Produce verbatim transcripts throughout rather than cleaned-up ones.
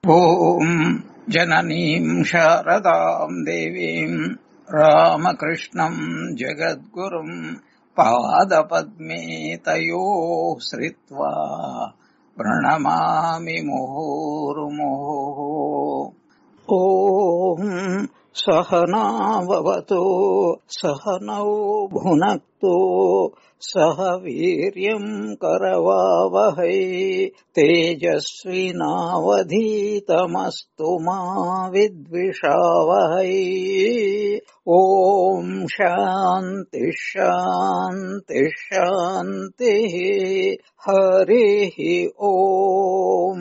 ॐ जननीं शारदां देवीं रामकृष्णं जगद्गुरुं पादपद्मे तयोः श्रित्वा प्रणमामि मुहुर्मुहुः। ॐ सहना भवतु सहनौ भुनक्तु सह वीर्यम् करवावहै तेजस्विनावधीतमस्तु मा विद्विषावहै। ॐ शान्ति शान्ति शान्तिः। हरिः ॐ।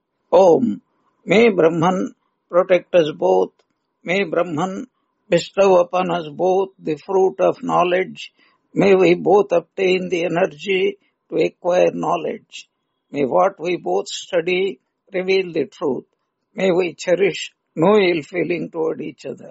ॐ मे Brahman protect us both. May Brahman bestow upon us both the fruit of knowledge. May we both obtain the energy to acquire knowledge. May what we both study reveal the truth. May we cherish no ill feeling toward each other.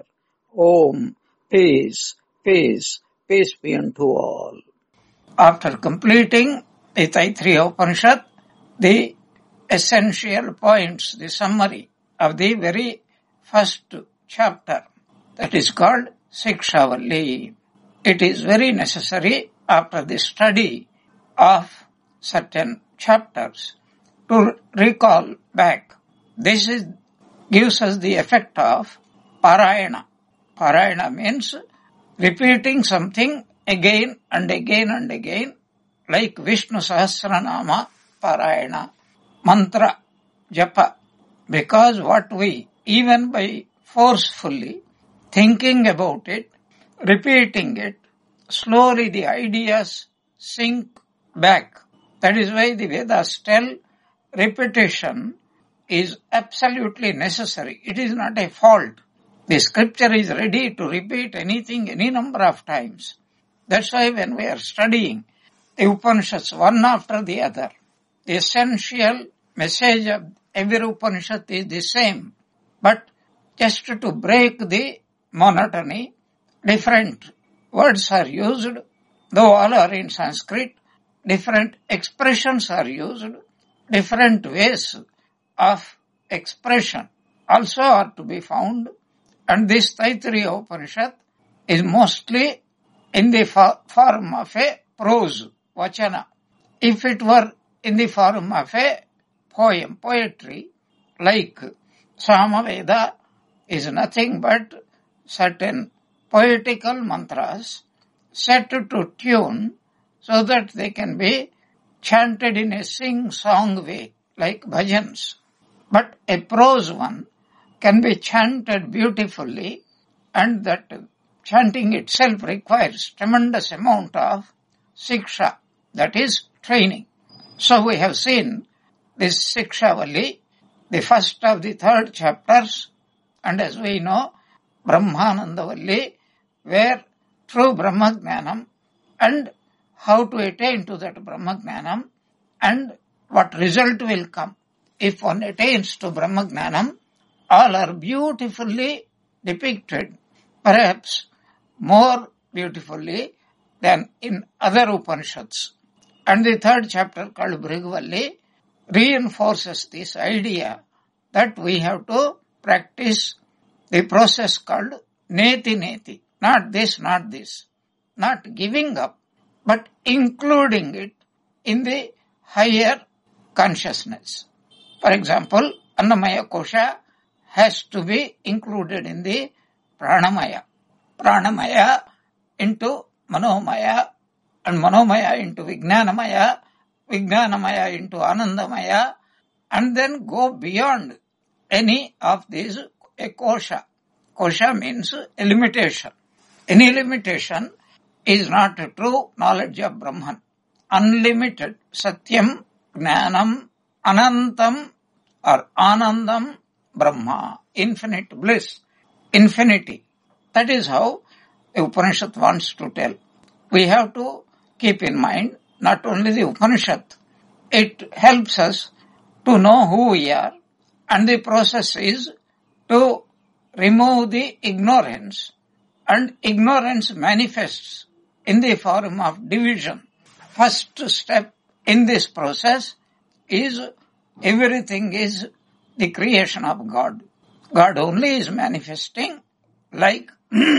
Om. Peace, peace, peace be unto all. After completing the Taittiriya Upanishad, the essential points, the summary of the very first chapter, that is called Shikshavalli. It is very necessary after the study of certain chapters to recall back. This is, gives us the effect of Parayana. Parayana means repeating something again and again and again, like Vishnu Sahasranama Parayana, mantra, japa. Because what we, even by forcefully thinking about it, repeating it, slowly the ideas sink back. That is why the Vedas tell repetition is absolutely necessary. It is not a fault. The scripture is ready to repeat anything any number of times. That's why when we are studying the Upanishads one after the other, the essential message of every Upanishad is the same. But just to break the monotony, different words are used, though all are in Sanskrit, different expressions are used, different ways of expression also are to be found, and this Taittiriya Upanishad is mostly in the form of a prose, vachana. If it were in the form of a poem, poetry, like Samaveda is nothing but certain poetical mantras set to tune so that they can be chanted in a sing-song way, like bhajans. But a prose one can be chanted beautifully, and that chanting itself requires tremendous amount of siksha, that is training. So we have seen this Shikshavalli, the first of the third chapters, and as we know, Brahmanandavalli, where true Brahmagnanam and how to attain to that Brahmagnanam and what result will come if one attains to Brahmagnanam, all are beautifully depicted, perhaps more beautifully than in other Upanishads. And the third chapter called Bhrigavalli reinforces this idea that we have to practice the process called neti neti. Not this, not this. Not giving up, but including it in the higher consciousness. For example, Annamaya Kosha has to be included in the Pranamaya. Pranamaya into Manomaya, and Manomaya into Vijnanamaya, Vijnanamaya into Anandamaya, and then go beyond any of these a kosha. Kosha means a limitation. Any limitation is not a true knowledge of Brahman. Unlimited, Satyam, Jnanam, Anantam or Anandam, Brahma, infinite bliss, infinity. That is how the Upanishad wants to tell. We have to keep in mind not only the Upanishad, it helps us to know who we are, and the process is to remove the ignorance, and ignorance manifests in the form of division. First step in this process is everything is the creation of God. God only is manifesting like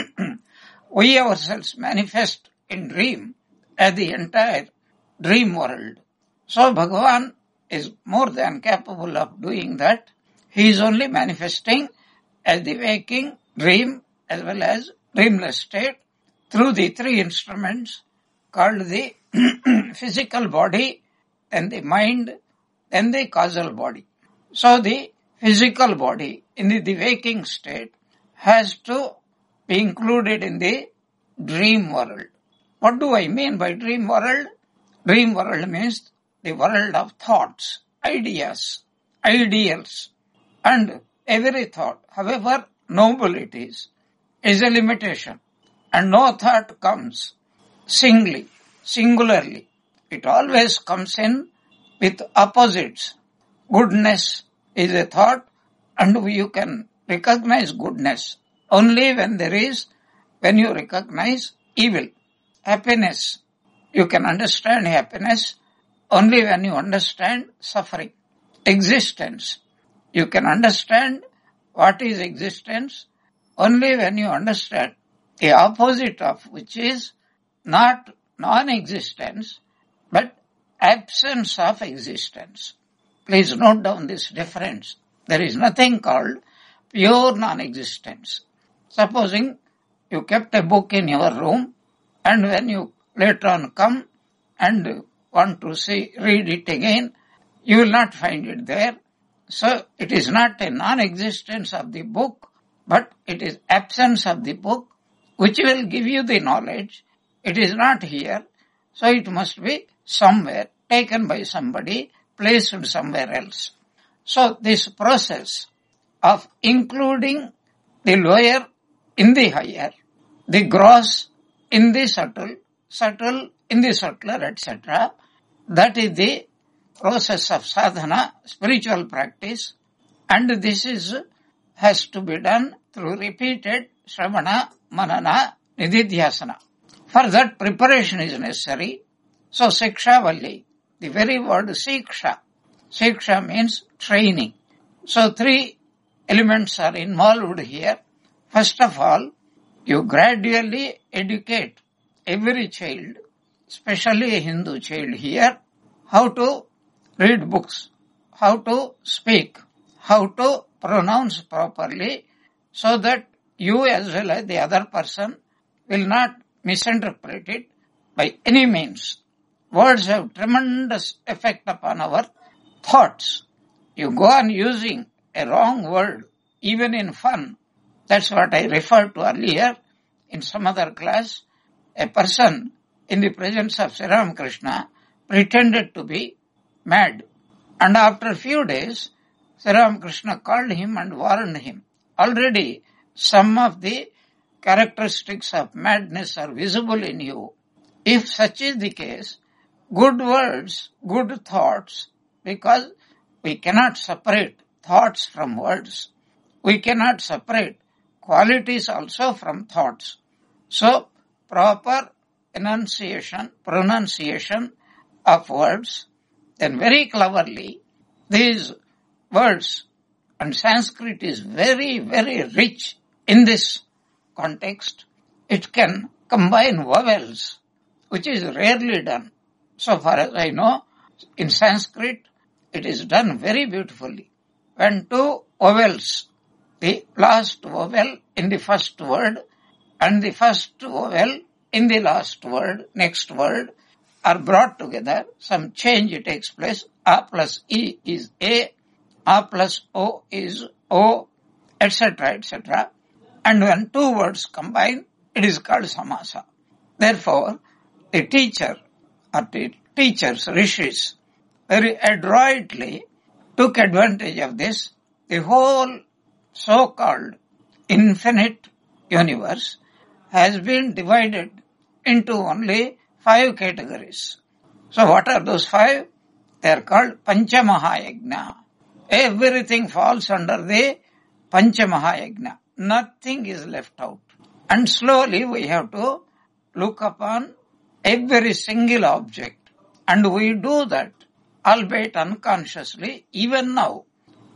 we ourselves manifest in dream as the entire dream world. So Bhagavan is more than capable of doing that. He is only manifesting as the waking dream as well as dreamless state through the three instruments called the physical body, then the mind, then the causal body. So the physical body in the, the waking state has to be included in the dream world. What do I mean by dream world? Dream world means the world of thoughts, ideas, ideals, and every thought, however noble it is, is a limitation. And no thought comes singly, singularly. It always comes in with opposites. Goodness is a thought, and you can recognize goodness only when there is, when you recognize evil. Happiness, you can understand happiness only when you understand suffering. Existence, you can understand what is existence only when you understand the opposite of which is not non-existence but absence of existence. Please note down this difference. There is nothing called pure non-existence. Supposing you kept a book in your room and when you later on come and want to see, read it again, you will not find it there. So it is not a non-existence of the book, but it is absence of the book which will give you the knowledge. It is not here, so it must be somewhere, taken by somebody, placed somewhere else. So this process of including the lower in the higher, the gross in the subtle, subtle in the subtler, et cetera, that is the process of sadhana, spiritual practice, and this is has to be done through repeated shravana, manana, nididhyasana. For that preparation is necessary. So siksha valli, the very word siksha, siksha means training. So three elements are involved here. First of all, you gradually educate every child, especially a Hindu child here, how to read books, how to speak, how to pronounce properly, so that you as well as the other person will not misinterpret it by any means. Words have tremendous effect upon our thoughts. You go on using a wrong word, even in fun. That's what I referred to earlier in some other class. A person in the presence of Sri Ramakrishna pretended to be mad. And after a few days, Sri Ramakrishna called him and warned him. Already some of the characteristics of madness are visible in you. If such is the case, good words, good thoughts, because we cannot separate thoughts from words. We cannot separate qualities also from thoughts. So, proper enunciation, pronunciation of words, then very cleverly, these words, and Sanskrit is very, very rich in this context. It can combine vowels, which is rarely done. So far as I know, in Sanskrit, it is done very beautifully. When two vowels, the last vowel in the first word and the first vowel in the last word, next word, are brought together, some change takes place. A plus E is A, A plus O is O, et cetera, et cetera. And when two words combine, it is called samasa. Therefore, the teacher or the teachers, rishis, very adroitly took advantage of this. The whole so-called infinite universe has been divided into only five categories. So what are those five? They are called Panchamahayagna. Everything falls under the Panchamahayagna. Nothing is left out. And slowly we have to look upon every single object. And we do that, albeit unconsciously, even now.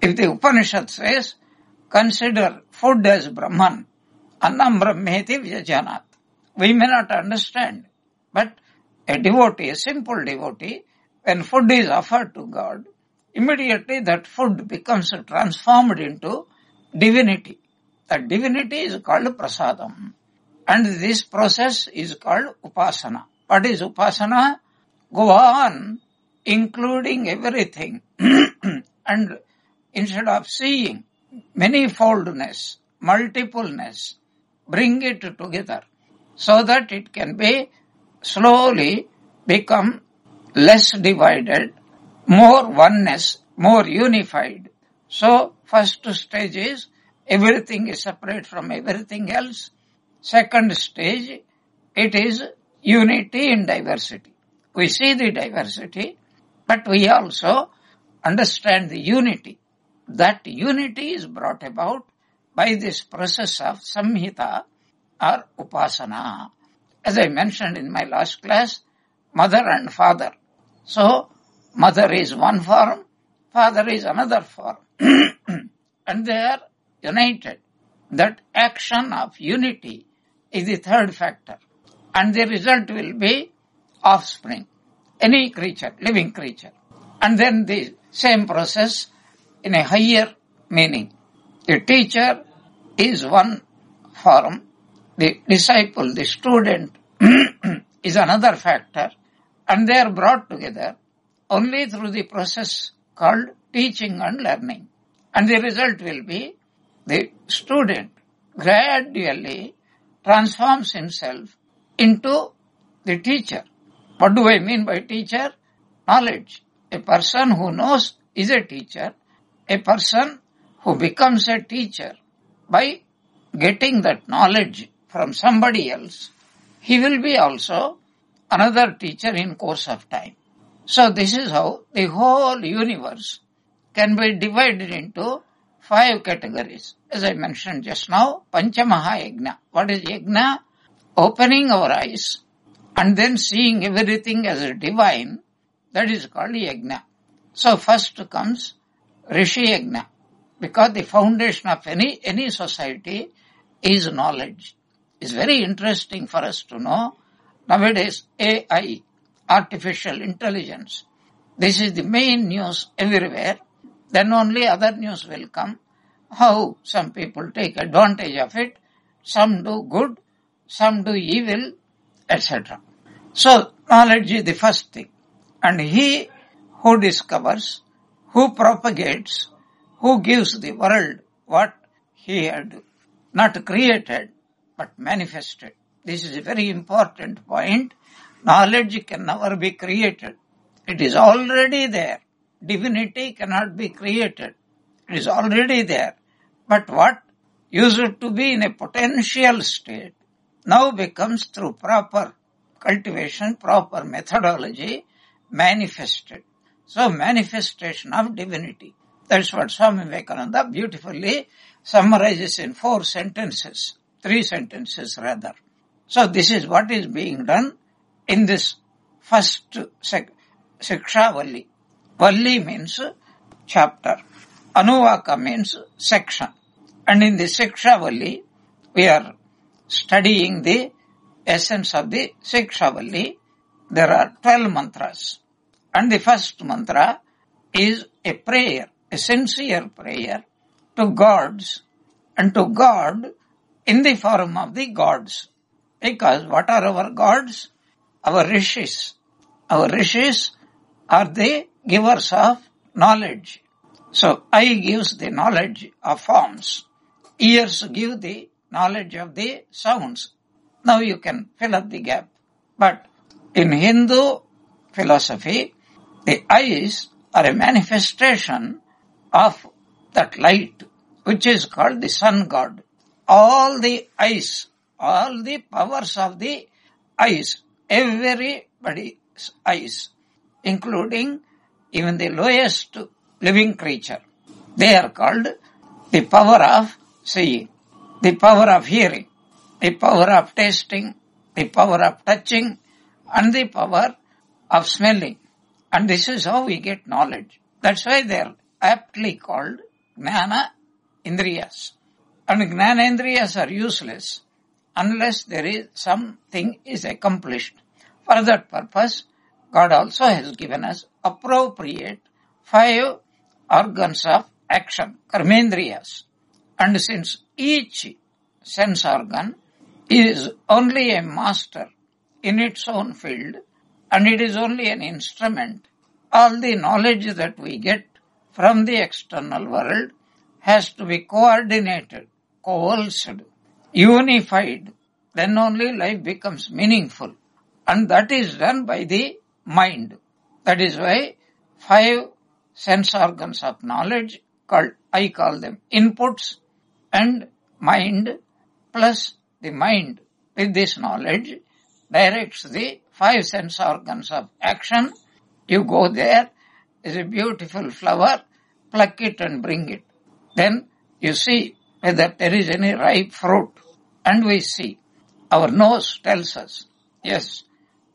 If the Upanishad says, consider food as Brahman, annam brahmeti vyajanat. We may not understand, but a devotee, a simple devotee, when food is offered to God, immediately that food becomes transformed into divinity. That divinity is called prasadam. And this process is called upasana. What is upasana? Go on including everything and instead of seeing manifoldness, multipleness, bring it together so that it can be slowly become less divided, more oneness, more unified. So first stage is everything is separate from everything else. Second stage, it is unity in diversity. We see the diversity, but we also understand the unity. That unity is brought about by this process of samhita or upasana. As I mentioned in my last class, mother and father. So, mother is one form, father is another form. And they are united. That action of unity is the third factor. And the result will be offspring. Any creature, living creature. And then the same process in a higher meaning. The teacher is one form. The disciple, the student is another factor. And they are brought together only through the process called teaching and learning. And the result will be the student gradually transforms himself into the teacher. What do I mean by teacher? Knowledge. A person who knows is a teacher. A person who becomes a teacher by getting that knowledge from somebody else, he will be also another teacher in course of time. So this is how the whole universe can be divided into five categories. As I mentioned just now, Panchamaha Yajna. What is Yajna? Opening our eyes and then seeing everything as a divine, that is called Yajna. So first comes Rishi Yajna, because the foundation of any, any society is knowledge. It's very interesting for us to know. Nowadays, A I, artificial intelligence, this is the main news everywhere. Then only other news will come. How some people take advantage of it, some do good, some do evil, et cetera. So, knowledge is the first thing. And he who discovers, who propagates, who gives the world what he had not created but manifested. This is a very important point. Knowledge can never be created. It is already there. Divinity cannot be created. It is already there. But what used to be in a potential state now becomes through proper cultivation, proper methodology, manifested. So manifestation of divinity. That's what Swami Vivekananda beautifully summarizes in four sentences, three sentences rather. So this is what is being done in this first sec- Siksha Valli. Valli means chapter. Anuvaka means section. And in the Siksha Valli, we are studying the essence of the Siksha Valli. There are twelve mantras. And the first mantra is a prayer, a sincere prayer to gods and to God in the form of the gods. Because what are our gods? Our rishis. Our rishis are the givers of knowledge. So, eye gives the knowledge of forms. Ears give the knowledge of the sounds. Now you can fill up the gap. But in Hindu philosophy, the eyes are a manifestation of that light, which is called the sun god. All the eyes, all the powers of the eyes, everybody's eyes, including even the lowest living creature, they are called the power of seeing, the power of hearing, the power of tasting, the power of touching, and the power of smelling. And this is how we get knowledge. That's why they are aptly called Jnana Indriyas. And Jnana Indriyas are useless unless there is something is accomplished. For that purpose, God also has given us appropriate five organs of action, karmendriyas. And since each sense organ is only a master in its own field, and it is only an instrument, all the knowledge that we get from the external world has to be coordinated, coalesced, unified. Then only life becomes meaningful. And that is done by the mind. That is why five sense organs of knowledge, called, I call them inputs, and mind plus the mind with this knowledge directs the five sense organs of action. You go there, is a beautiful flower, pluck it and bring it. Then you see whether there is any ripe fruit, and we see. Our nose tells us, yes,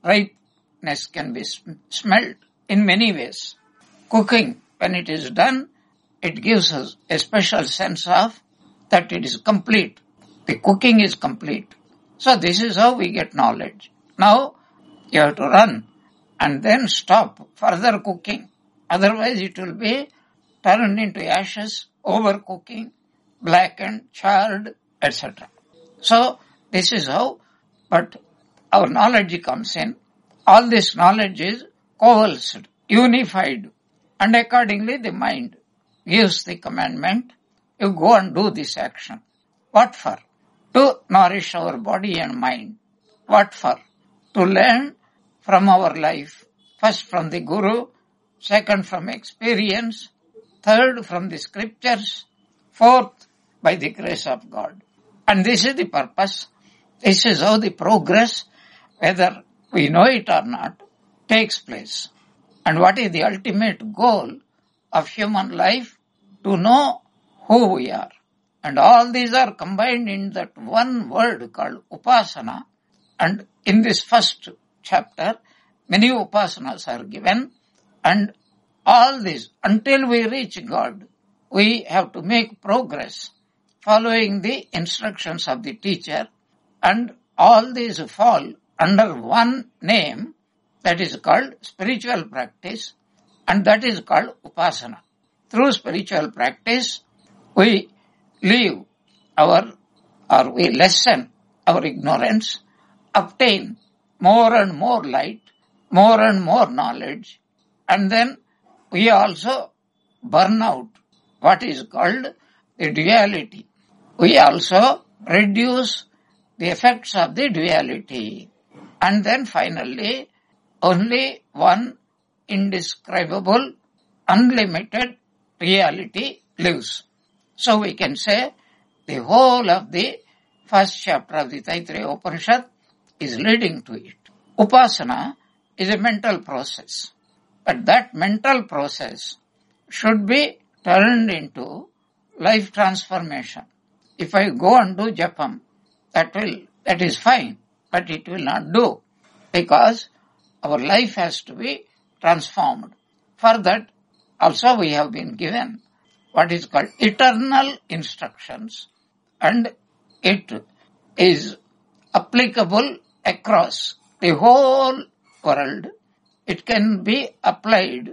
ripeness can be smelled in many ways. Cooking, when it is done, it gives us a special sense of that it is complete. The cooking is complete. So this is how we get knowledge. Now you have to run and then stop further cooking. Otherwise it will be turned into ashes, overcooking, blackened, charred, et cetera. So this is how, but our knowledge comes in. All this knowledge is coalesced, unified, and accordingly the mind gives the commandment, you go and do this action. What for? To nourish our body and mind. What for? To learn from our life. First from the Guru, second from experience, third from the scriptures, fourth by the grace of God. And this is the purpose. This is how the progress, whether we know it or not, takes place. And what is the ultimate goal of human life? To know who we are. And all these are combined in that one word called upasana. And in this first chapter, many upasanas are given. And all this, until we reach God, we have to make progress following the instructions of the teacher. And all these fall under one name, that is called spiritual practice, and that is called upasana. Through spiritual practice, we leave our, or we lessen our ignorance, obtain more and more light, more and more knowledge, and then we also burn out what is called the duality. We also reduce the effects of the duality. And then finally, only one indescribable, unlimited reality lives. So we can say the whole of the first chapter of the Taittiriya Upanishad is leading to it. Upasana is a mental process. But that mental process should be turned into life transformation. If I go and do japam, that will, that is fine, but it will not do, because our life has to be transformed. For that, also we have been given what is called eternal instructions, and it is applicable across the whole world. It can be applied,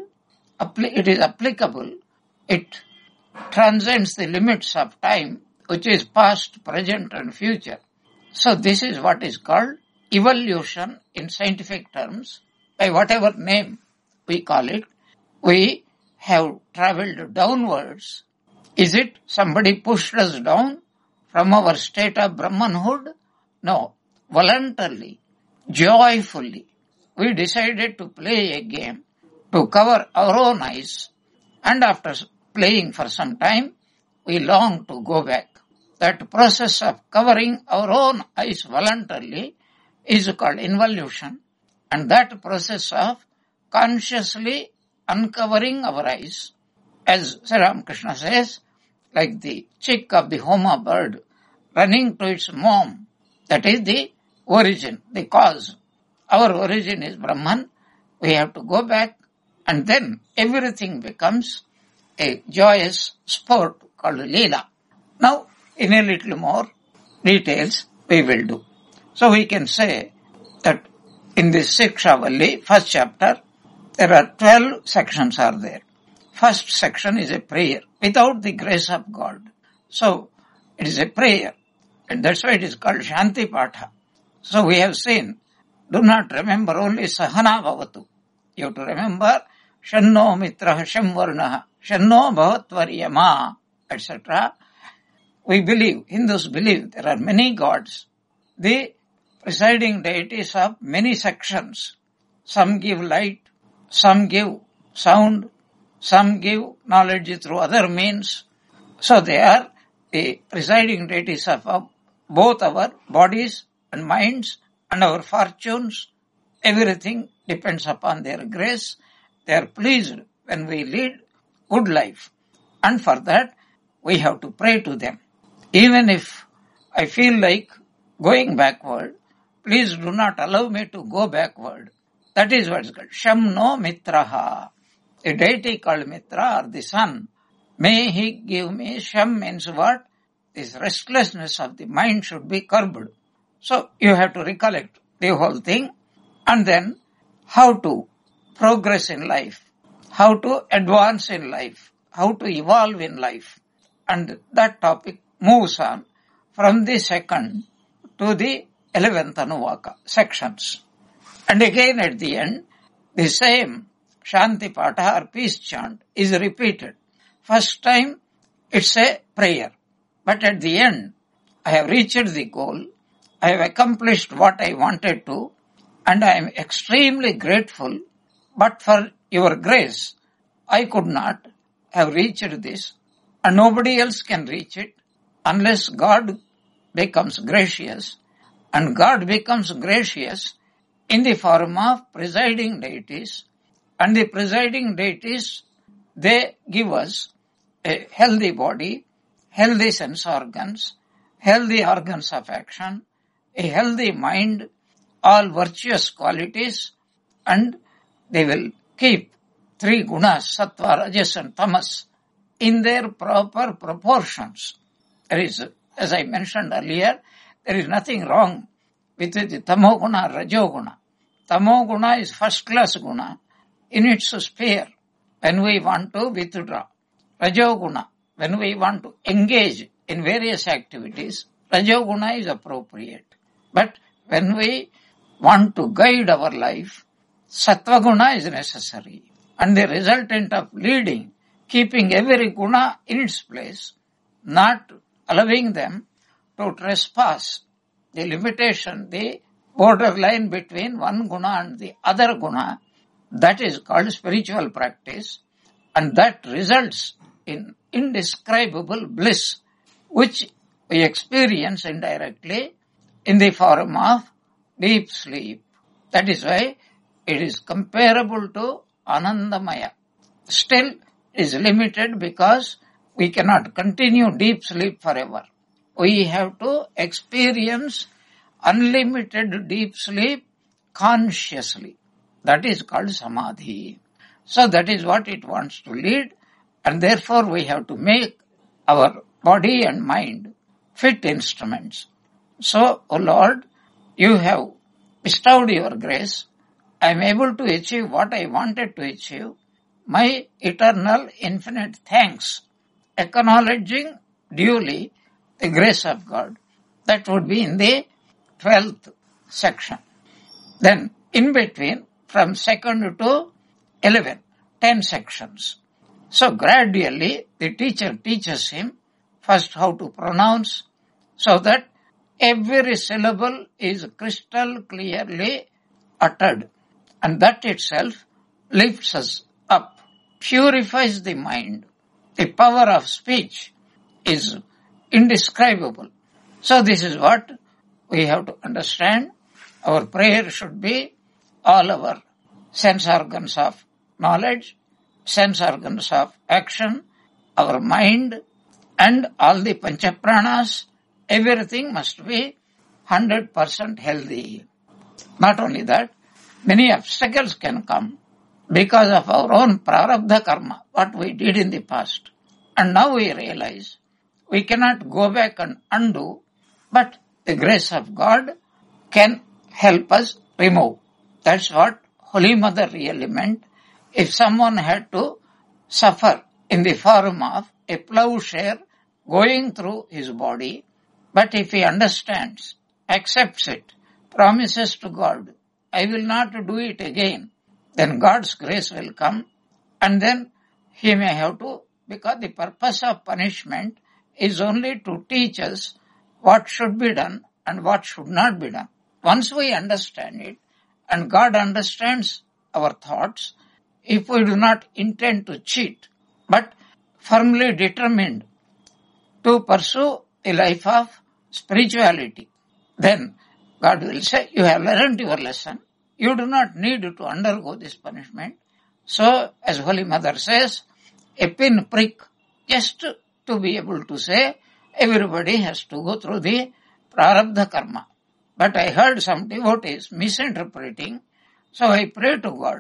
it is applicable, it transcends the limits of time, which is past, present and future. So this is what is called evolution in scientific terms. By whatever name we call it, we have travelled downwards. Is it somebody pushed us down from our state of Brahmanhood? No. Voluntarily, joyfully, we decided to play a game to cover our own eyes, and after playing for some time, we long to go back. That process of covering our own eyes voluntarily is called involution, and that process of consciously uncovering our eyes, as Sri Ramakrishna says, like the chick of the Homa bird running to its mom, that is the origin, the cause. Our origin is Brahman. We have to go back, and then everything becomes a joyous sport called Leela. Now, in a little more details, we will do. So we can say that in this Sikshavalli, first chapter, there are twelve sections are there. First section is a prayer without the grace of God. So, it is a prayer. And that's why it is called Shanti Patha. So we have seen, do not remember only Sahana Bhavatu. You have to remember Shanno Mitraha Shamvarnaha, Shanno Bhavatvaryama, et cetera. We believe, Hindus believe there are many gods. The presiding deities of many sections. Some give light, some give sound, some give knowledge through other means. So they are the presiding deities of both our bodies and minds and our fortunes. Everything depends upon their grace. They are pleased when we lead good life. And for that, we have to pray to them. Even if I feel like going backward, please do not allow me to go backward. That is what is called Shamno Mitraha. A deity called Mitra or the sun. May he give me, Sham means what? This restlessness of the mind should be curbed. So you have to recollect the whole thing and then how to progress in life, how to advance in life, how to evolve in life. And that topic moves on from the second to the eleventh Anuvaka sections. And again at the end, the same Shanti Patha or peace chant is repeated. First time, it's a prayer. But at the end, I have reached the goal. I have accomplished what I wanted to. And I am extremely grateful. But for your grace, I could not have reached this. And nobody else can reach it unless God becomes gracious. And God becomes gracious in the form of presiding deities. And the presiding deities, they give us a healthy body, healthy sense organs, healthy organs of action, a healthy mind, all virtuous qualities, and they will keep three gunas, sattva, rajas and tamas, in their proper proportions. There is, as I mentioned earlier, there is nothing wrong with the tamoguna, rajoguna. Tamoguna is first class guna in its sphere when we want to withdraw. Rajoguna, when we want to engage in various activities, Rajoguna is appropriate. But when we want to guide our life, Sattvaguna is necessary. And the resultant of leading, keeping every guna in its place, not allowing them to trespass the limitation, the borderline between one guna and the other guna, that is called spiritual practice, and that results in indescribable bliss, which we experience indirectly in the form of deep sleep. That is why it is comparable to Anandamaya. Still, it is limited because we cannot continue deep sleep forever. We have to experience unlimited deep sleep consciously. That is called Samadhi. So that is what it wants to lead, and therefore we have to make our body and mind fit instruments. So, O Lord, you have bestowed your grace. I am able to achieve what I wanted to achieve. My eternal infinite thanks, acknowledging duly the grace of God. That would be in the twelfth section. Then, in between, from second to eleven, ten sections. So gradually, the teacher teaches him first how to pronounce, so that every syllable is crystal clearly uttered. And that itself lifts us up, purifies the mind. The power of speech is indescribable. So this is what we have to understand. Our prayer should be all our sense organs of knowledge, sense organs of action, our mind, and all the panchapranas, everything must be one hundred percent healthy. Not only that, many obstacles can come, because of our own prarabdha karma, what we did in the past. And now we realize we cannot go back and undo, but the grace of God can help us remove. That's what Holy Mother really meant. If someone had to suffer in the form of a plowshare going through his body, but if he understands, accepts it, promises to God, I will not do it again, then God's grace will come, and then he may have to, because the purpose of punishment is only to teach us what should be done and what should not be done. Once we understand it, and God understands our thoughts, if we do not intend to cheat, but firmly determined to pursue a life of spirituality, then God will say, you have learned your lesson. You do not need to undergo this punishment. So, as Holy Mother says, a pin prick, just to be able to say, everybody has to go through the prarabdha karma. But I heard some devotees misinterpreting, so I pray to God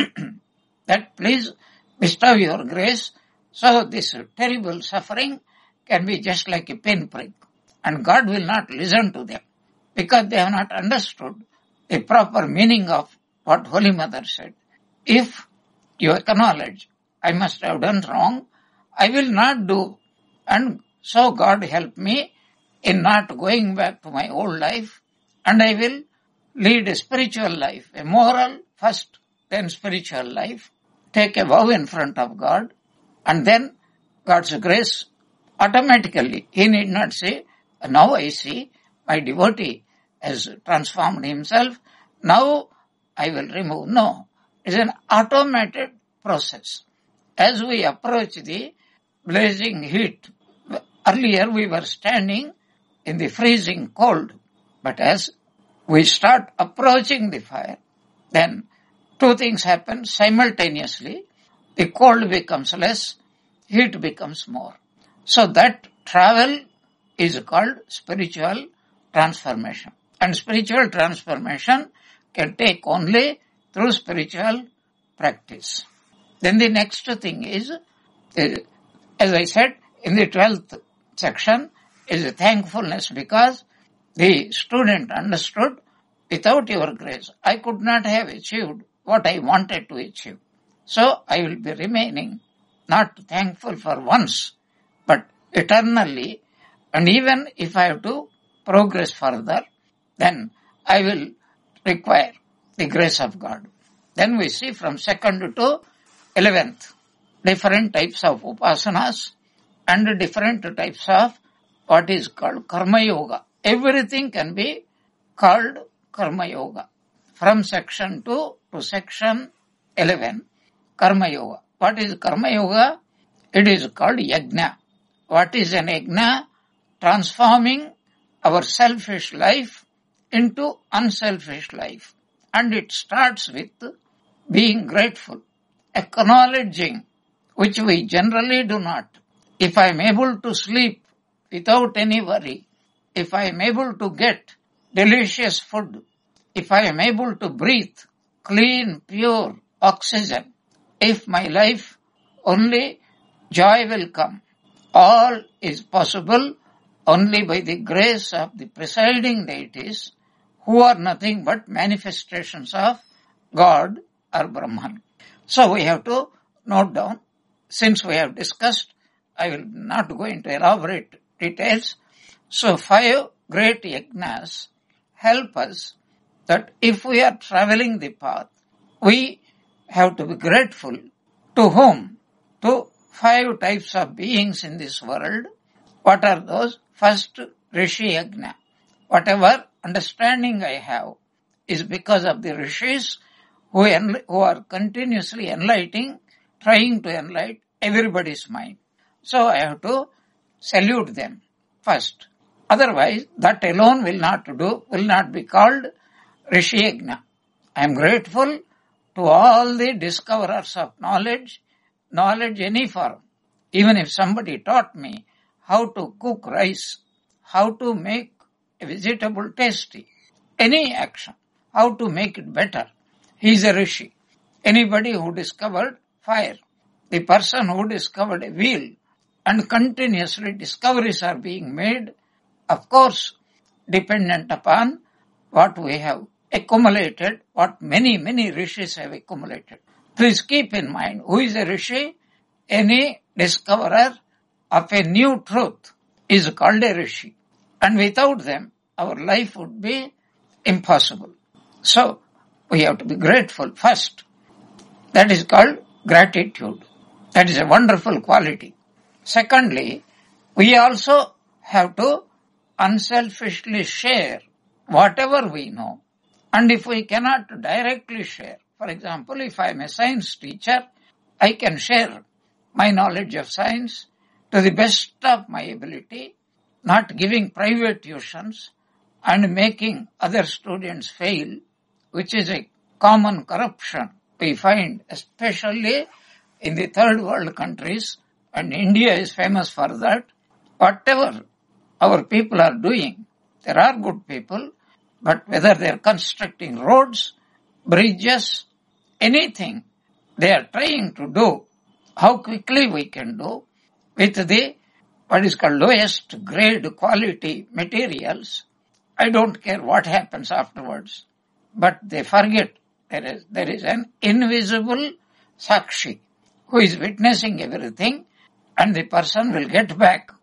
that please bestow your grace so this terrible suffering can be just like a pin prick. And God will not listen to them because they have not understood the proper meaning of what Holy Mother said. If you acknowledge, I must have done wrong, I will not do. And so God help me in not going back to my old life, and I will lead a spiritual life, a moral first, then spiritual life. Take a vow in front of God, and then God's grace automatically, he need not say, now I see my devotee has transformed himself, now I will remove. No, it's an automated process. As we approach the blazing heat, earlier we were standing in the freezing cold, but as we start approaching the fire, then two things happen simultaneously. The cold becomes less, heat becomes more. So that travel is called spiritual transformation. And spiritual transformation can take only through spiritual practice. Then the next thing is, as I said, in the twelfth section, is thankfulness, because the student understood, without your grace, I could not have achieved what I wanted to achieve. So I will be remaining not thankful for once, but eternally. And even if I have to progress further, then I will require the grace of God. Then we see from second to eleventh, different types of upasanas and different types of what is called karma yoga. Everything can be called karma yoga. From section two to section eleven, karma yoga. What is karma yoga? It is called yajna. What is an yajna? Transforming our selfish life into unselfish life. And it starts with being grateful, acknowledging, which we generally do not. If I am able to sleep without any worry, if I am able to get delicious food, if I am able to breathe clean, pure oxygen, if my life only joy will come. All is possible only by the grace of the presiding deities, who are nothing but manifestations of God or Brahman. So we have to note down, since we have discussed, I will not go into elaborate details. So five great yajnas help us that if we are traveling the path, we have to be grateful to whom? To five types of beings in this world. What are those? First, Rishi Yajna. Whatever understanding I have is because of the Rishis who, enli- who are continuously enlightening, trying to enlighten everybody's mind. So I have to salute them first. Otherwise, that alone will not do, will not be called Rishi Yajna. I am grateful to all the discoverers of knowledge, knowledge any form. Even if somebody taught me how to cook rice, how to make a vegetable tasty, any action, how to make it better, he is a Rishi. Anybody who discovered fire, the person who discovered a wheel, and continuously discoveries are being made, of course, dependent upon what we have accumulated, what many, many rishis have accumulated. Please keep in mind, who is a rishi? Any discoverer of a new truth is called a rishi. And without them, our life would be impossible. So, we have to be grateful first. That is called gratitude. That is a wonderful quality. Secondly, we also have to unselfishly share whatever we know. And if we cannot directly share, for example, if I am a science teacher, I can share my knowledge of science to the best of my ability, not giving private tuitions and making other students fail, which is a common corruption we find, especially in the third world countries, and India is famous for that. Whatever our people are doing, there are good people, but whether they are constructing roads, bridges, anything they are trying to do, how quickly we can do with the what is called lowest grade quality materials, I don't care what happens afterwards. But they forget there is, there is an invisible Sakshi who is witnessing everything, and the person will get back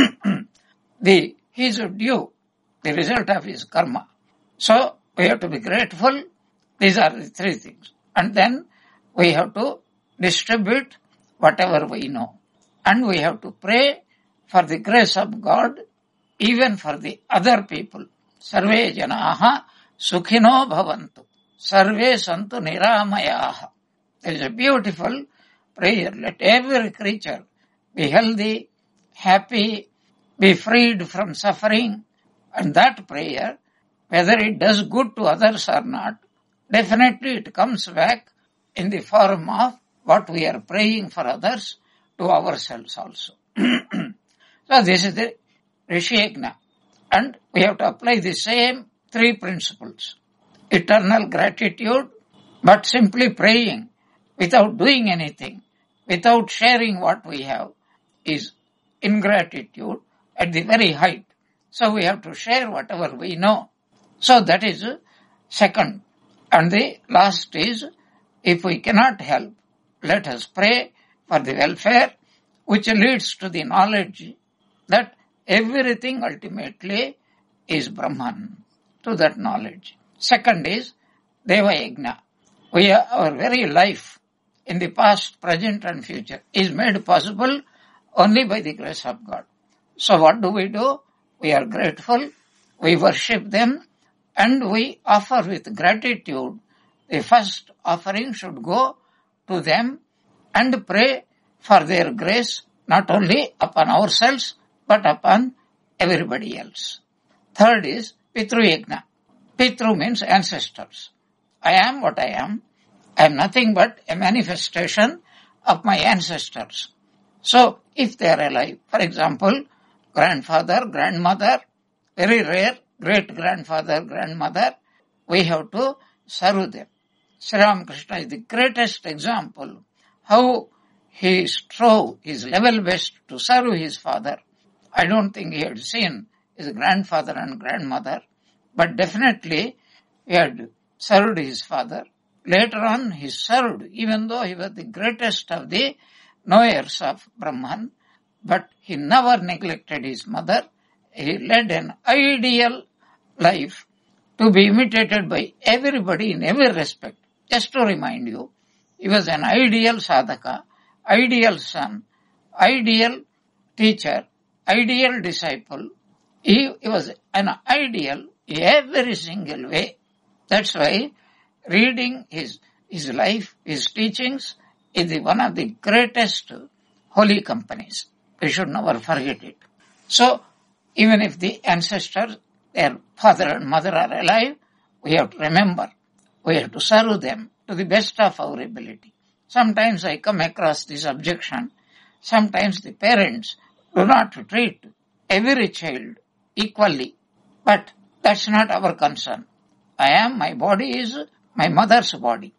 the his due, the result of his karma. So we have to be grateful. These are the three things. And then we have to distribute whatever we know. And we have to pray for the grace of God, even for the other people. Sarve janaha sukhino bhavantu. Sarve santu niramayaha. There is a beautiful prayer. Let every creature be healthy, happy, be freed from suffering. And that prayer, whether it does good to others or not, definitely it comes back in the form of what we are praying for others to ourselves also. So this is the Rishi Yajna. And we have to apply the same three principles. Eternal gratitude, but simply praying without doing anything, without sharing what we have, is ingratitude at the very height. So we have to share whatever we know. So that is second. And the last is, if we cannot help, let us pray for the welfare, which leads to the knowledge that everything ultimately is Brahman, to that knowledge. Second is Deva Yajna. We are, our very life in the past, present and future is made possible only by the grace of God. So what do we do? We are grateful, we worship them, and we offer with gratitude. The first offering should go to them and pray for their grace, not only upon ourselves, but upon everybody else. Third is Pitru Yajna. Pitru means ancestors. I am what I am. I am nothing but a manifestation of my ancestors. So, if they are alive, for example, grandfather, grandmother, very rare, great-grandfather, grandmother, we have to serve them. Sri Ramakrishna is the greatest example how he strove his level best to serve his father. I don't think he had seen his grandfather and grandmother, but definitely he had served his father. Later on he served, even though he was the greatest of the knowers of Brahman, but he never neglected his mother. He led an ideal life to be imitated by everybody in every respect. Just to remind you, he was an ideal sadhaka, ideal son, ideal teacher, ideal disciple. He, he was an ideal in every single way. That's why reading his, his life, his teachings is the, one of the greatest holy companies. We should never forget it. So, even if the ancestors, their father and mother are alive, we have to remember, we have to serve them to the best of our ability. Sometimes I come across this objection. Sometimes the parents do not treat every child equally. But that's not our concern. I am, my body is my mother's body.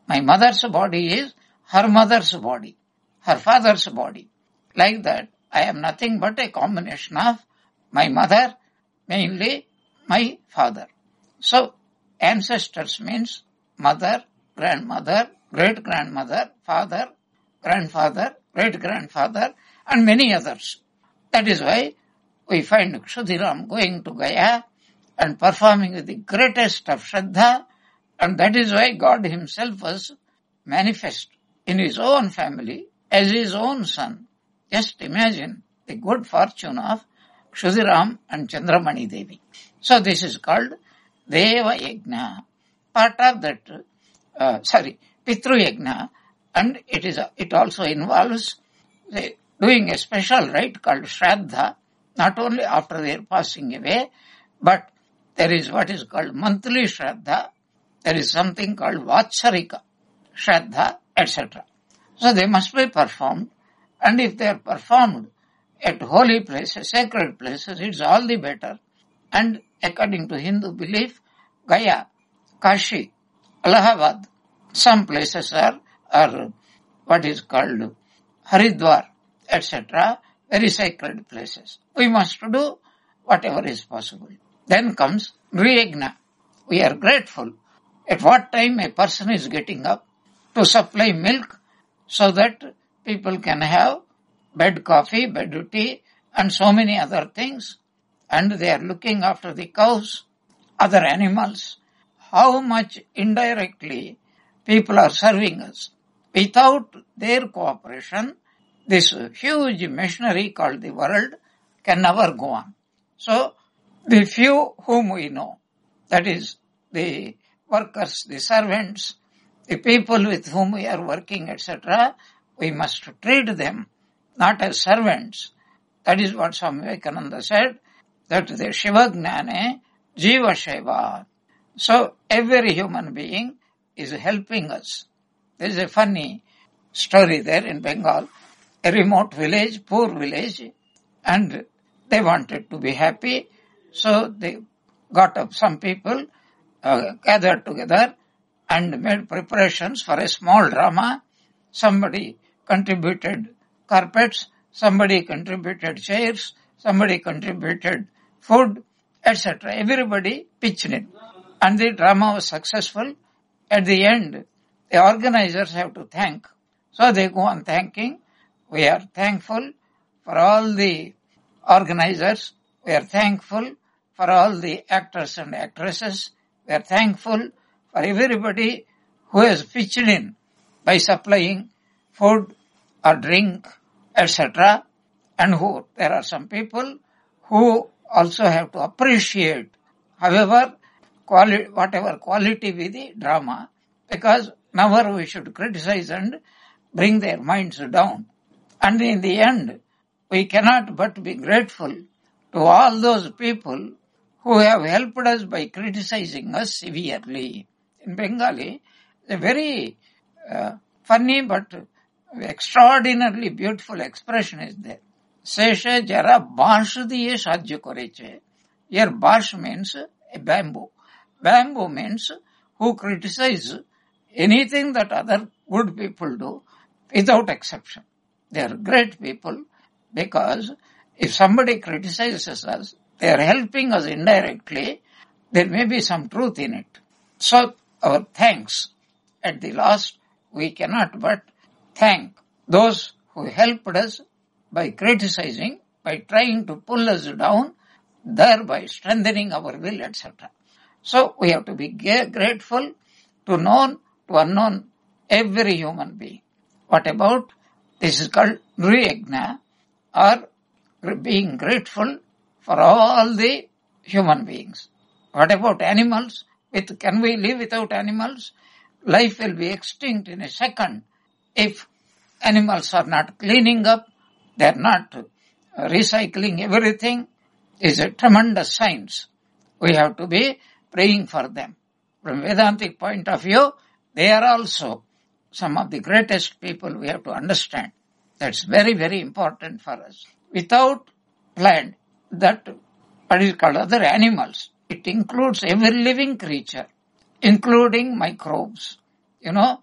My mother's body is her mother's body, her father's body. Like that, I am nothing but a combination of my mother, mainly my father. So, ancestors means mother, grandmother, great-grandmother, father, grandfather, great-grandfather, and many others. That is why we find Kshudiram going to Gaya and performing with the greatest of Shraddha, and that is why God himself was manifest in his own family as his own son. Just imagine the good fortune of Kshudiram and Chandramani Devi. So this is called Deva Yajna. Part of that, uh, sorry, Pitru Yajna, and it is a, it also involves the, doing a special rite called Shraddha, not only after their passing away, but there is what is called monthly Shraddha, there is something called Vatsarika Shraddha, et cetera. So they must be performed, and if they are performed at holy places, sacred places, it's all the better. And according to Hindu belief, Gaya, Kashi, Allahabad, some places are, are what is called Haridwar, et cetera, very sacred places. We must do whatever is possible. Then comes Nriyajna. We are grateful at what time a person is getting up to supply milk so that people can have bed coffee, bed tea, and so many other things. And they are looking after the cows, other animals. How much indirectly people are serving us. Without their cooperation, this huge machinery called the world can never go on. So, the few whom we know, that is the workers, the servants, the people with whom we are working, et cetera, we must treat them not as servants. That is what Swami Vivekananda said, that the Shiva Gnane Jiva Sheva. So every human being is helping us. There is a funny story there in Bengal, a remote village, poor village, and they wanted to be happy, so they got up some people, uh, gathered together and made preparations for a small drama. Somebody contributed carpets, somebody contributed chairs, somebody contributed food, et cetera. Everybody pitched in. And the drama was successful. At the end, the organizers have to thank. So they go on thanking. We are thankful for all the organizers. We are thankful for all the actors and actresses. We are thankful for everybody who has pitched in by supplying food or drink, et cetera. And who there are some people who also have to appreciate, however, quali- whatever quality with the drama, because never we should criticize and bring their minds down. And in the end, we cannot but be grateful to all those people who have helped us by criticizing us severely. In Bengali, a very uh, funny but extraordinarily beautiful expression is there. Seshe jara bash diye sajya koreche. Here bash means a bamboo. Bamboo means who criticize anything that other good people do without exception. They are great people because if somebody criticizes us, they are helping us indirectly. There may be some truth in it. So our thanks. At the last, we cannot but thank those who helped us by criticizing, by trying to pull us down, thereby strengthening our will, et cetera. So we have to be grateful to known, to unknown, every human being. What about, this is called Nriyajna, or being grateful for all the human beings. What about animals? With, can we live without animals? Life will be extinct in a second if animals are not cleaning up, they are not recycling everything. It's a tremendous science. We have to be praying for them. From Vedantic point of view, they are also some of the greatest people we have to understand. That's very, very important for us. Without plant, that what is called other animals, it includes every living creature, including microbes. You know,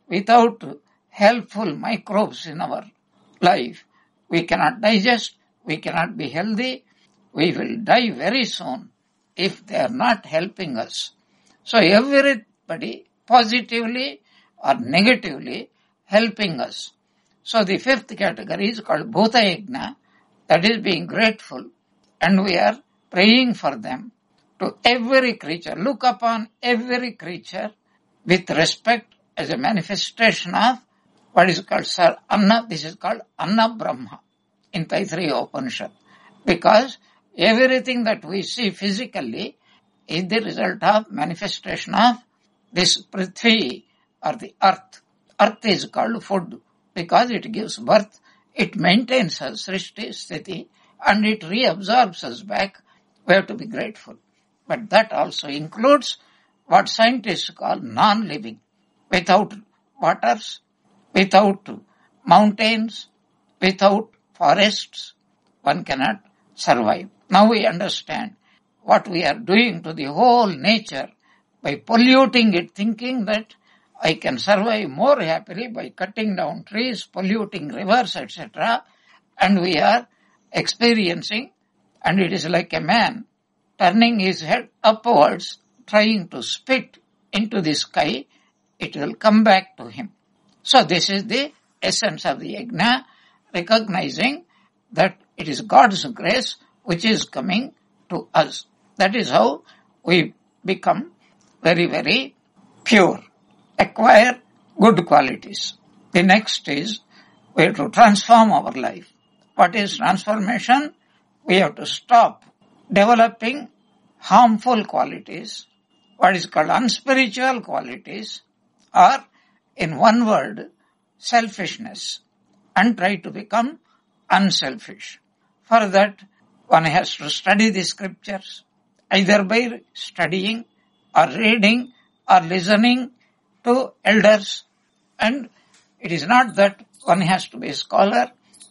without helpful microbes in our life, we cannot digest, we cannot be healthy, we will die very soon if they are not helping us. So everybody positively or negatively helping us. So the fifth category is called Bhuta Yajna, that is being grateful, and we are praying for them. To every creature, look upon every creature with respect as a manifestation of what is called Sar Anna. This is called Anna Brahma in Taittiriya Upanishad. Because everything that we see physically is the result of manifestation of this Prithvi or the earth. Earth is called food because it gives birth, it maintains us, Srishti, Sthiti, and it reabsorbs us back. We have to be grateful. But that also includes what scientists call non-living. Without waters, without mountains, without forests, one cannot survive. Now we understand what we are doing to the whole nature by polluting it, thinking that I can survive more happily by cutting down trees, polluting rivers, et cetera. And we are experiencing, and it is like a man turning his head upwards, trying to spit into the sky, it will come back to him. So this is the essence of the yajna, recognizing that it is God's grace which is coming to us. That is how we become very, very pure, acquire good qualities. The next is we have to transform our life. What is transformation? We have to stop developing harmful qualities, what is called unspiritual qualities, or in one word, selfishness, and try to become unselfish. For that, one has to study the scriptures, either by studying or reading or listening to elders. And it is not that one has to be a scholar.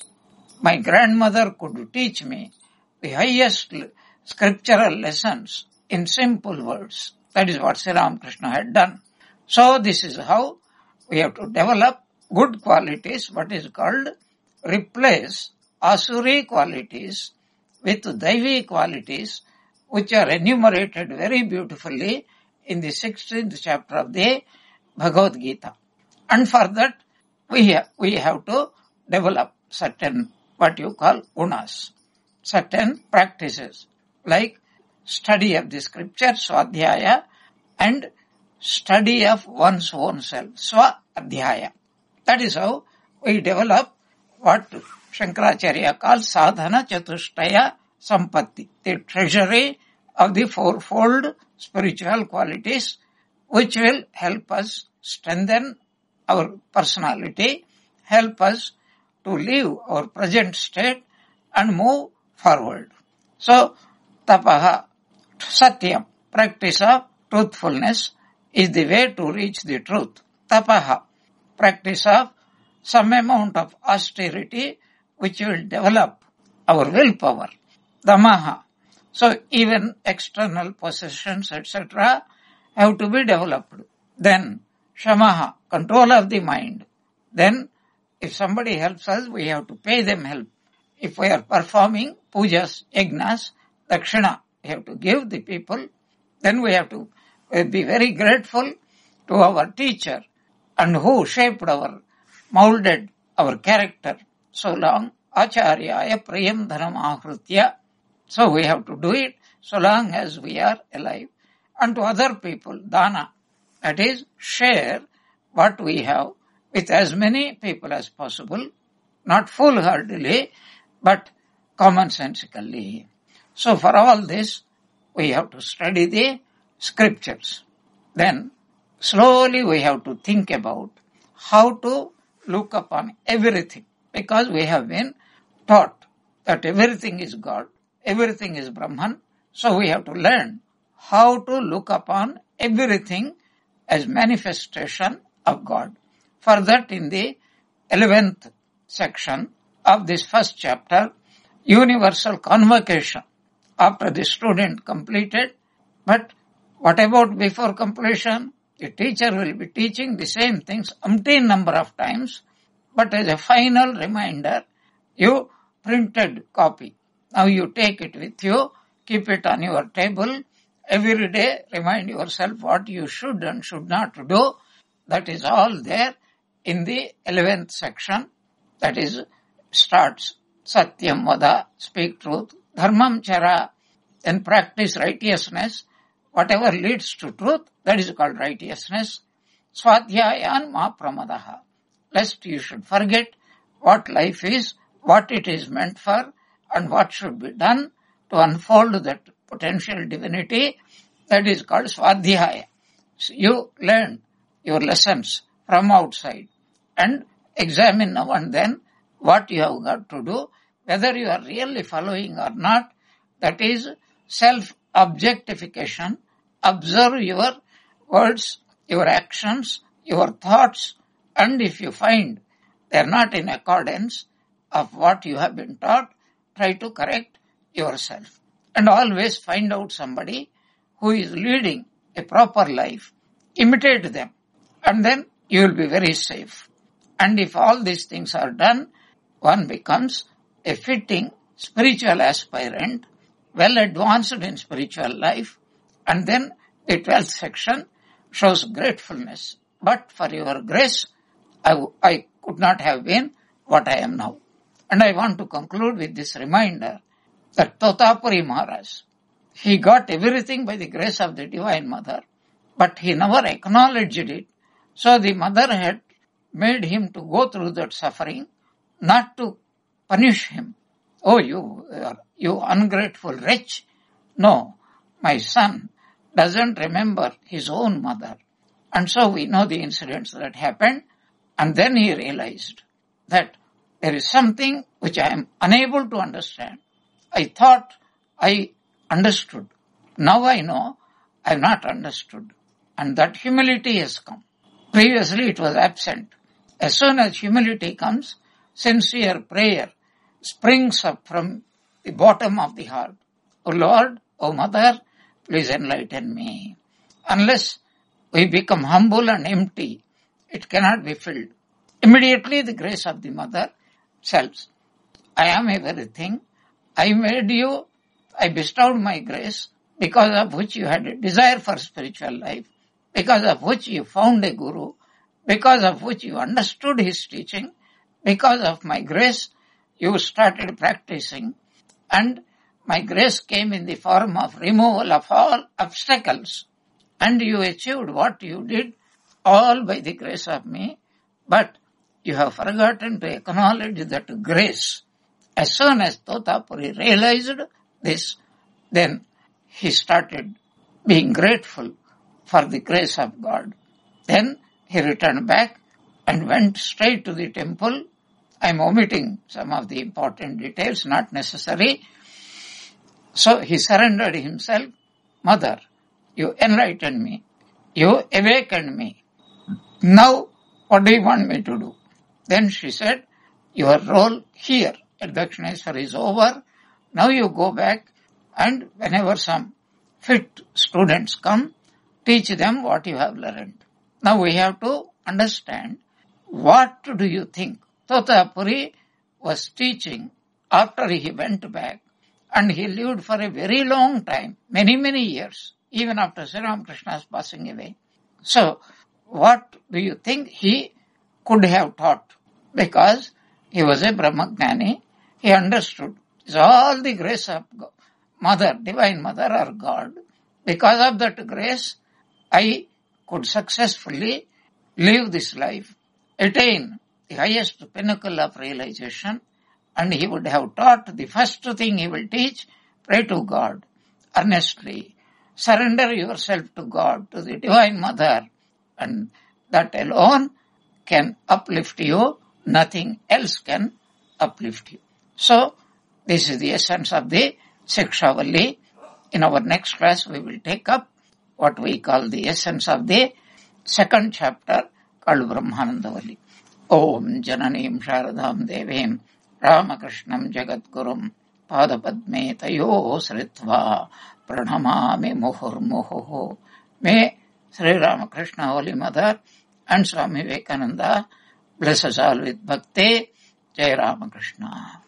My grandmother could teach me the highest scriptural lessons in simple words. That is what Sri Ramakrishna had done. So this is how we have to develop good qualities, what is called replace asuri qualities with daivi qualities, which are enumerated very beautifully in the sixteenth chapter of the Bhagavad Gita. And for that, we have, we have to develop certain, what you call gunas, certain practices, like study of the scriptures, swadhyaya, and study of one's own self, swadhyaya. That is how we develop what Shankaracharya calls sadhana chatushtaya sampatti, the treasury of the fourfold spiritual qualities, which will help us strengthen our personality, help us to live our present state and move forward. So, tapaha, satyam, practice of truthfulness, is the way to reach the truth. Tapaha, practice of some amount of austerity which will develop our willpower. Damaha, so even external possessions, et cetera, have to be developed. Then, shamaha, control of the mind. Then, if somebody helps us, we have to pay them help. If we are performing pujas, yajnas, dakshina, we have to give the people. Then we have to be very grateful to our teacher and who shaped our, molded our character so long. Acharyaya prayam dhanam ahritya. So we have to do it so long as we are alive. And to other people, dana, that is, share what we have with as many people as possible, not foolhardily, but commonsensically. So for all this, we have to study the scriptures. Then, slowly we have to think about how to look upon everything, because we have been taught that everything is God, everything is Brahman, so we have to learn how to look upon everything as manifestation of God. For that, in the eleventh section of this first chapter, universal convocation, after the student completed, but what about before completion? The teacher will be teaching the same things umpteen number of times, but as a final reminder, you printed copy. Now you take it with you, keep it on your table. Every day remind yourself what you should and should not do. That is all there in the eleventh section. That is, starts Satyam Vada, speak truth, Dharmam Chara, then practice righteousness. Whatever leads to truth, that is called righteousness. Swadhyayan ma pramadaha, lest you should forget what life is, what it is meant for, and what should be done to unfold that potential divinity. That is called swadhyaya. So you learn your lessons from outside and examine now and then what you have got to do, whether you are really following or not. That is self-objectification. Observe your words, your actions, your thoughts, and if you find they are not in accordance of what you have been taught, try to correct yourself. And always find out somebody who is leading a proper life, imitate them, and then you will be very safe. And if all these things are done, one becomes a fitting spiritual aspirant, well advanced in spiritual life. And then the twelfth section shows gratefulness. But for your grace, I, I could not have been what I am now. And I want to conclude with this reminder that Totapuri Maharaj, he got everything by the grace of the Divine Mother, but he never acknowledged it. So the mother had made him to go through that suffering, not to punish him. Oh, you, you ungrateful wretch. No, my son doesn't remember his own mother. And so we know the incidents that happened. And then he realized that there is something which I am unable to understand. I thought I understood. Now I know I have not understood. And that humility has come. Previously it was absent. As soon as humility comes, sincere prayer springs up from the bottom of the heart. O Lord, O Mother, please enlighten me. Unless we become humble and empty, it cannot be filled. Immediately the grace of the Mother sells. I am everything. I made you, I bestowed my grace, because of which you had a desire for spiritual life, because of which you found a guru, because of which you understood his teaching, because of my grace you started practicing, and my grace came in the form of removal of all obstacles, and you achieved what you did all by the grace of me, but you have forgotten to acknowledge that grace. As soon as Totapuri realized this, then he started being grateful for the grace of God. Then he returned back and went straight to the temple. I am omitting some of the important details, not necessary. So he surrendered himself. Mother, you enlightened me. You awakened me. Now, what do you want me to do? Then she said, your role here at Dakshineshwar is over. Now you go back and whenever some fit students come, teach them what you have learned. Now we have to understand, what do you think Totapuri was teaching after he went back, and he lived for a very long time, many, many years, even after Sri Ramakrishna's passing away. So, what do you think he could have taught? Because he was a Brahmagnani, he understood. It's all the grace of God, Mother, Divine Mother or God. Because of that grace, I could successfully live this life, attain the highest pinnacle of realization, and he would have taught the first thing he will teach, pray to God earnestly. Surrender yourself to God, to the Divine Mother, and that alone can uplift you. Nothing else can uplift you. So, this is the essence of the Sikshavali. In our next class, we will take up what we call the essence of the second chapter called Brahmanandavali. Om Jananim Sharadham Devim Ramakrishnam Jagadgurum Padapadme Tayo Sritva Pranamami Muhur Muhuhu. May Sri Ramakrishna Holy Mother and Swami Vivekananda bless us all with bhakti. Jai Ramakrishna.